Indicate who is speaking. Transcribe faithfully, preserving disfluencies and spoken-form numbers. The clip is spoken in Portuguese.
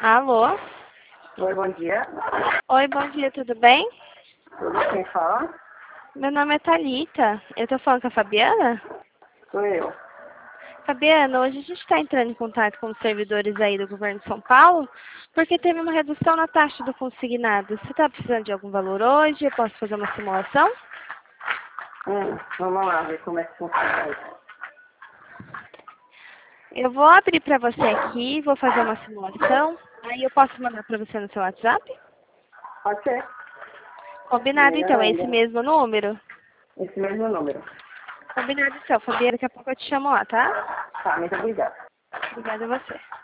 Speaker 1: Alô?
Speaker 2: Oi, bom dia.
Speaker 1: Oi, bom dia, tudo bem?
Speaker 2: Tudo quem fala?
Speaker 1: Meu nome é Thalita. Eu tô falando com a Fabiana?
Speaker 2: Sou eu.
Speaker 1: Fabiana, hoje a gente está entrando em contato com os servidores aí do governo de São Paulo, porque teve uma redução na taxa do consignado. Você está precisando de algum valor hoje? Eu posso fazer uma simulação?
Speaker 2: Hum, vamos lá ver como é que funciona isso.
Speaker 1: Eu vou abrir para você aqui, vou fazer uma simulação. Aí eu posso mandar para você no seu WhatsApp?
Speaker 2: Pode ser.
Speaker 1: Combinado
Speaker 2: Melhor
Speaker 1: então, é esse
Speaker 2: ainda.
Speaker 1: mesmo número?
Speaker 2: Esse mesmo número.
Speaker 1: Combinado então, Fabiana, daqui a pouco eu te chamo lá, tá?
Speaker 2: Tá, muito obrigada.
Speaker 1: Obrigada a você.